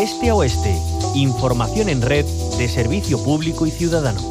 este a oeste. Información en red de servicio público y ciudadano.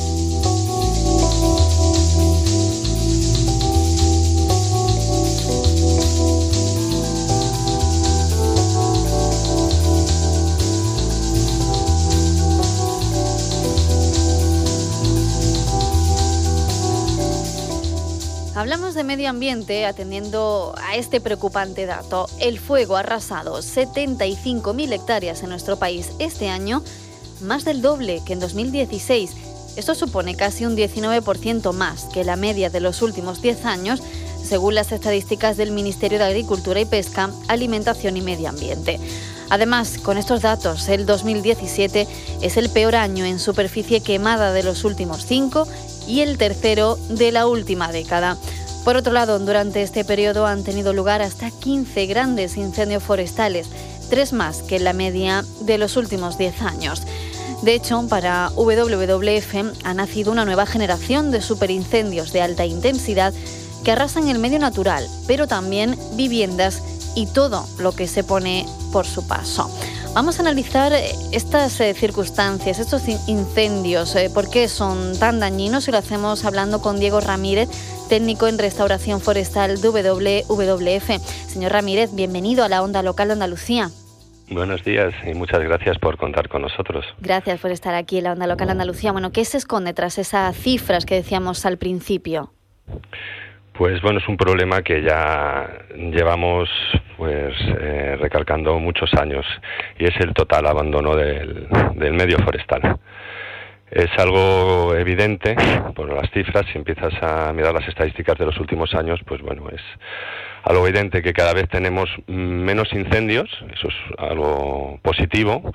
Hablamos de medio ambiente atendiendo a este preocupante dato. El fuego ha arrasado 75.000 hectáreas en nuestro país este año, más del doble que en 2016. Esto supone casi un 19% más que la media de los últimos 10 años, según las estadísticas del Ministerio de Agricultura y Pesca, Alimentación y Medio Ambiente. Además, con estos datos, el 2017 es el peor año en superficie quemada de los últimos 5 y el tercero de la última década. Por otro lado, durante este periodo han tenido lugar hasta 15 grandes incendios forestales, 3 más que la media de los últimos 10 años. De hecho, para WWF ha nacido una nueva generación de superincendios de alta intensidad que arrasan el medio natural, pero también viviendas y todo lo que se pone por su paso. Vamos a analizar estas circunstancias, estos incendios, por qué son tan dañinos, y lo hacemos hablando con Diego Ramírez, técnico en restauración forestal de WWF. Señor Ramírez, bienvenido a la Onda Local de Andalucía. Buenos días y muchas gracias por contar con nosotros. Gracias por estar aquí en la Onda Local de Andalucía. Bueno, ¿qué se esconde tras esas cifras que decíamos al principio? Pues bueno, es un problema que ya llevamos recalcando muchos años, y es el total abandono del medio forestal. Es algo evidente por las cifras. Si empiezas a mirar las estadísticas de los últimos años, pues bueno, es algo evidente que cada vez tenemos menos incendios, eso es algo positivo,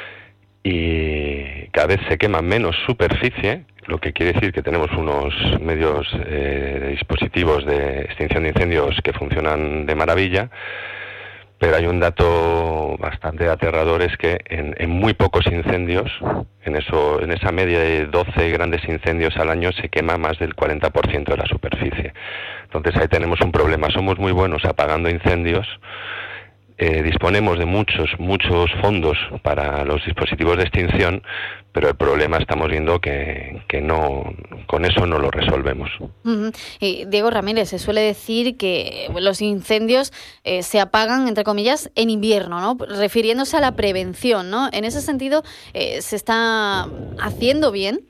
y cada vez se quema menos superficie, lo que quiere decir que tenemos unos medios dispositivos de extinción de incendios que funcionan de maravilla. Pero hay un dato bastante aterrador, es que en muy pocos incendios, en esa media de 12 grandes incendios al año, se quema más del 40% de la superficie. Entonces ahí tenemos un problema. Somos muy buenos apagando incendios, disponemos de muchos fondos para los dispositivos de extinción, pero el problema estamos viendo que no, con eso no lo resolvemos. Uh-huh. Diego Ramírez, se suele decir que los incendios se apagan, entre comillas, en invierno, ¿no? Refiriéndose a la prevención, ¿no? En ese sentido, ¿se está haciendo bien?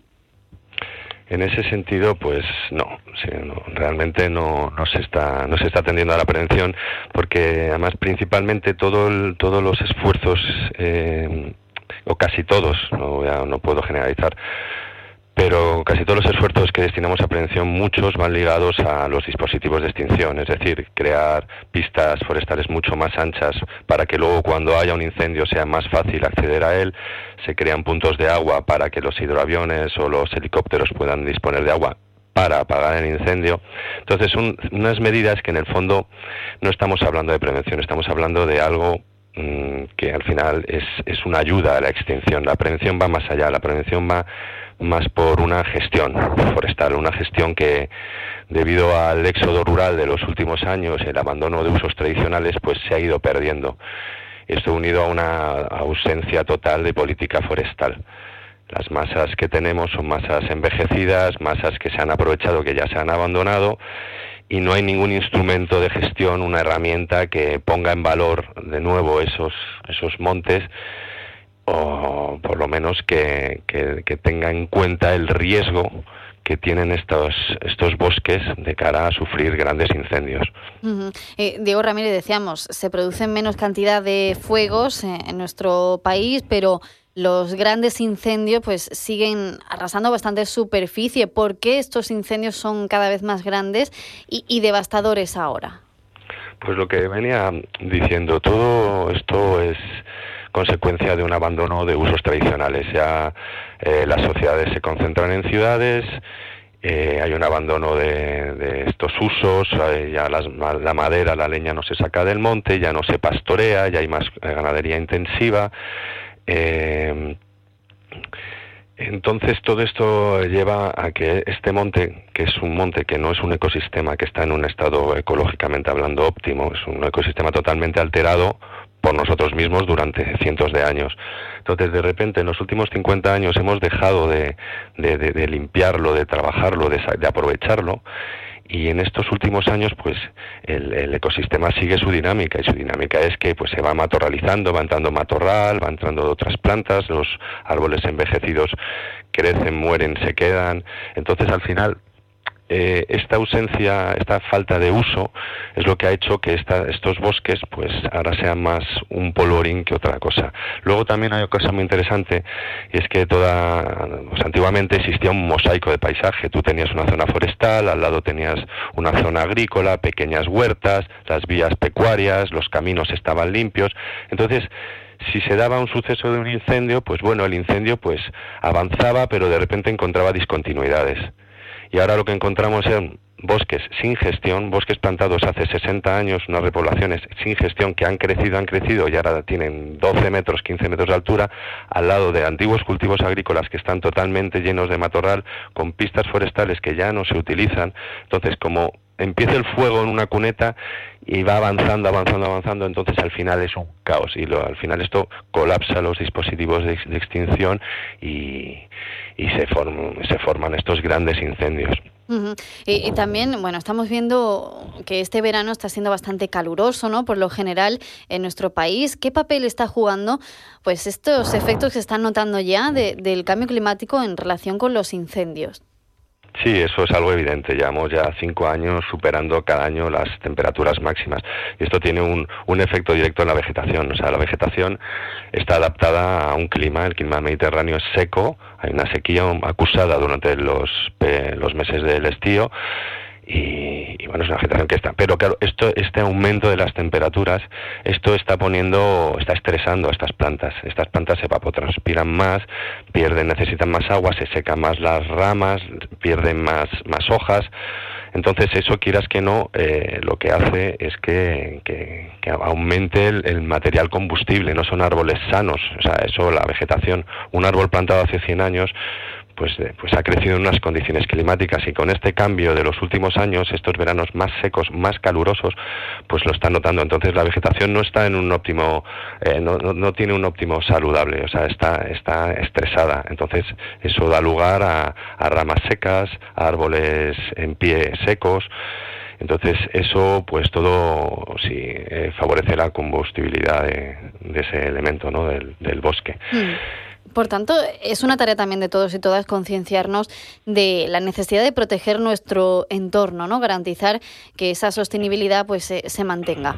En ese sentido, pues no, realmente no se está atendiendo a la prevención, porque además principalmente todos los esfuerzos, o casi todos, no puedo generalizar, pero casi todos los esfuerzos que destinamos a prevención, muchos van ligados a los dispositivos de extinción, es decir, crear pistas forestales mucho más anchas para que luego cuando haya un incendio sea más fácil acceder a él. Se crean puntos de agua para que los hidroaviones o los helicópteros puedan disponer de agua para apagar el incendio. Entonces son unas medidas que en el fondo no estamos hablando de prevención, estamos hablando de algo que al final es una ayuda a la extinción. La prevención va más allá, la prevención va más por una gestión forestal, una gestión que, debido al éxodo rural de los últimos años, el abandono de usos tradicionales, pues se ha ido perdiendo. Esto unido a una ausencia total de política forestal. Las masas que tenemos son masas envejecidas, masas que se han aprovechado, que ya se han abandonado, y no hay ningún instrumento de gestión, una herramienta que ponga en valor de nuevo esos montes, o por lo menos que tenga en cuenta el riesgo que tienen estos bosques de cara a sufrir grandes incendios. Uh-huh. Diego Ramírez, decíamos, se producen menos cantidad de fuegos en nuestro país, pero los grandes incendios pues siguen arrasando bastante superficie. ¿Por qué estos incendios son cada vez más grandes y devastadores ahora? Pues lo que venía diciendo, todo esto es consecuencia de un abandono de usos tradicionales. Ya las sociedades se concentran en ciudades, hay un abandono de estos usos, ya la madera, la leña no se saca del monte, ya no se pastorea, ya hay más ganadería intensiva. Entonces todo esto lleva a que este monte, que es un monte que no es un ecosistema que está en un estado ecológicamente hablando óptimo, es un ecosistema totalmente alterado por nosotros mismos durante cientos de años. Entonces, de repente, en los últimos 50 años hemos dejado de limpiarlo, de trabajarlo, de aprovecharlo, y en estos últimos años, pues, el ecosistema sigue su dinámica, y su dinámica es que, pues, se va matorralizando, va entrando matorral, va entrando otras plantas, los árboles envejecidos crecen, mueren, se quedan. Entonces, al final, esta ausencia, esta falta de uso es lo que ha hecho que estos bosques pues ahora sean más un polvorín que otra cosa. Luego también hay una cosa muy interesante, y es que pues antiguamente existía un mosaico de paisaje. Tú tenías una zona forestal, al lado tenías una zona agrícola, pequeñas huertas, las vías pecuarias, los caminos estaban limpios. Entonces, si se daba un suceso de un incendio, pues bueno, el incendio pues avanzaba, pero de repente encontraba discontinuidades. Y ahora lo que encontramos son bosques sin gestión, bosques plantados hace 60 años, unas repoblaciones sin gestión que han crecido y ahora tienen 12 metros, 15 metros de altura, al lado de antiguos cultivos agrícolas que están totalmente llenos de matorral, con pistas forestales que ya no se utilizan. Entonces, como empieza el fuego en una cuneta y va avanzando, entonces al final es un caos, y al final esto colapsa los dispositivos de extinción y se forman estos grandes incendios. Uh-huh. Y también, bueno, estamos viendo que este verano está siendo bastante caluroso, ¿no? Por lo general en nuestro país. ¿Qué papel está jugando pues estos efectos que se están notando ya del cambio climático en relación con los incendios? Sí, eso es algo evidente. Llevamos ya 5 años superando cada año las temperaturas máximas. Y esto tiene un efecto directo en la vegetación. O sea, la vegetación está adaptada a un clima. El clima mediterráneo es seco. Hay una sequía acusada durante los meses del estío. Y bueno, es una vegetación que está. Pero claro, este aumento de las temperaturas, esto está estresando a estas plantas. Estas plantas se evapotranspiran más, necesitan más agua, se secan más las ramas, pierden más hojas. Entonces eso, quieras que no, lo que hace es que aumente el material combustible. No son árboles sanos. O sea, eso, la vegetación, un árbol plantado hace 100 años, pues ha crecido en unas condiciones climáticas, y con este cambio de los últimos años, estos veranos más secos, más calurosos, pues lo están notando. Entonces la vegetación no está en un óptimo, no tiene un óptimo saludable, o sea, está estresada. Entonces eso da lugar a ramas secas, a árboles en pie secos. Entonces eso, pues todo sí favorece la combustibilidad de ese elemento, ¿no? del bosque. Por tanto, es una tarea también de todos y todas concienciarnos de la necesidad de proteger nuestro entorno, ¿no? Garantizar que esa sostenibilidad pues se mantenga.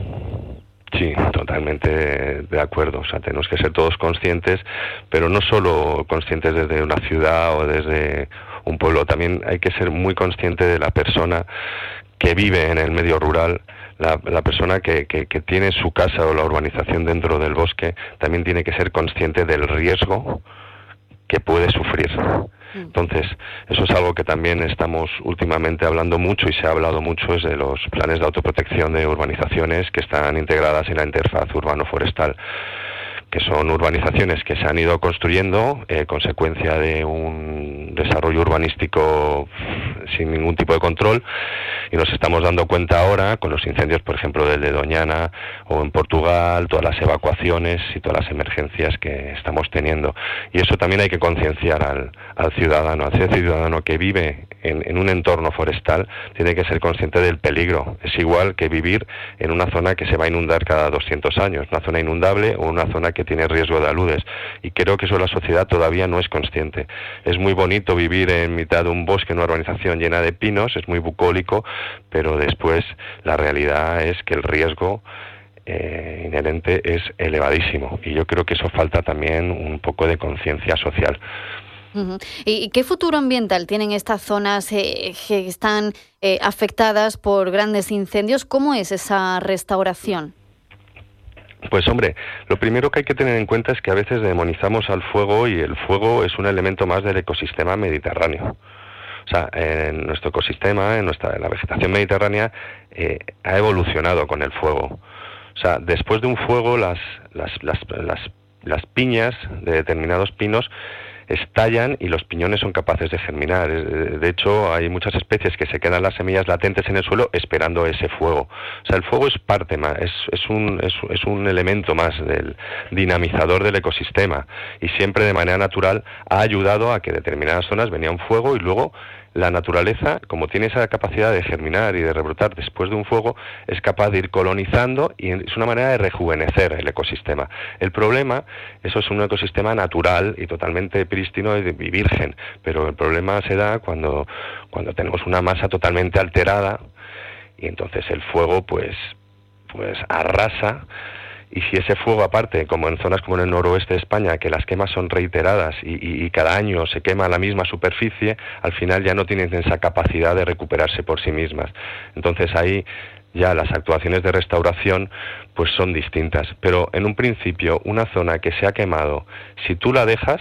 Sí, totalmente de acuerdo. O sea, tenemos que ser todos conscientes, pero no solo conscientes desde una ciudad o desde un pueblo. También hay que ser muy consciente de la persona que vive en el medio rural. La persona que tiene su casa o la urbanización dentro del bosque también tiene que ser consciente del riesgo que puede sufrir. Entonces, eso es algo que también estamos últimamente hablando mucho, y se ha hablado mucho, es de los planes de autoprotección de urbanizaciones que están integradas en la interfaz urbano-forestal, que son urbanizaciones que se han ido construyendo consecuencia de un desarrollo urbanístico sin ningún tipo de control, y nos estamos dando cuenta ahora con los incendios, por ejemplo, del de Doñana o en Portugal, todas las evacuaciones y todas las emergencias que estamos teniendo. Y eso también hay que concienciar al ciudadano. Al ciudadano que vive en un entorno forestal tiene que ser consciente del peligro. Es igual que vivir en una zona que se va a inundar cada 200 años, una zona inundable o una zona que tiene riesgo de aludes. Y creo que eso la sociedad todavía no es consciente. Es muy bonito vivir en mitad de un bosque, en una urbanización llena de pinos, es muy bucólico, pero después la realidad es que el riesgo inherente es elevadísimo, y yo creo que eso falta también un poco de conciencia social. Uh-huh. ¿Y qué futuro ambiental tienen estas zonas que están afectadas por grandes incendios? ¿Cómo es esa restauración? Pues hombre, lo primero que hay que tener en cuenta es que a veces demonizamos al fuego, y el fuego es un elemento más del ecosistema mediterráneo. O sea, en nuestro ecosistema, la vegetación mediterránea ha evolucionado con el fuego. O sea, después de un fuego, las piñas de determinados pinos estallan y los piñones son capaces de germinar. De hecho, hay muchas especies que se quedan las semillas latentes en el suelo esperando ese fuego. O sea, el fuego es parte más, es un elemento más del dinamizador del ecosistema, y siempre de manera natural ha ayudado a que determinadas zonas venía un fuego, y luego la naturaleza, como tiene esa capacidad de germinar y de rebrotar después de un fuego, es capaz de ir colonizando, y es una manera de rejuvenecer el ecosistema. El problema, eso es un ecosistema natural y totalmente prístino y virgen, pero el problema se da cuando tenemos una masa totalmente alterada, y entonces el fuego pues arrasa. Y si ese fuego, aparte, como en zonas como en el noroeste de España, que las quemas son reiteradas y cada año se quema la misma superficie, al final ya no tienen esa capacidad de recuperarse por sí mismas. Entonces ahí ya las actuaciones de restauración pues son distintas. Pero en un principio, una zona que se ha quemado, si tú la dejas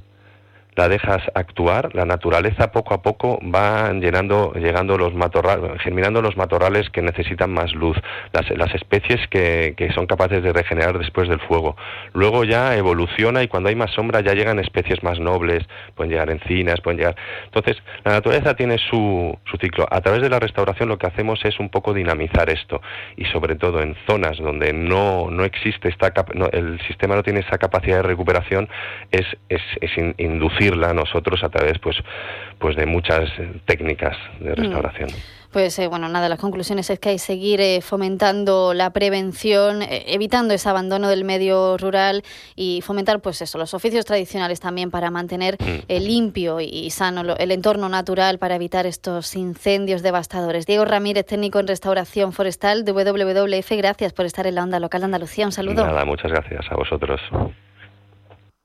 actuar, la naturaleza poco a poco va germinando los matorrales que necesitan más luz, las especies que son capaces de regenerar después del fuego. Luego ya evoluciona, y cuando hay más sombra ya llegan especies más nobles, pueden llegar encinas, Entonces, la naturaleza tiene su ciclo. A través de la restauración lo que hacemos es un poco dinamizar esto, y sobre todo en zonas donde no existe el sistema no tiene esa capacidad de recuperación, es inducirla a nosotros a través pues de muchas técnicas de restauración. Pues nada, las conclusiones es que hay que seguir fomentando la prevención, evitando ese abandono del medio rural, y fomentar pues eso, los oficios tradicionales también, para mantener limpio y sano el entorno natural, para evitar estos incendios devastadores. Diego Ramírez, técnico en restauración forestal de WWF, gracias por estar en la Onda Local de Andalucía. Un saludo. Nada, muchas gracias a vosotros.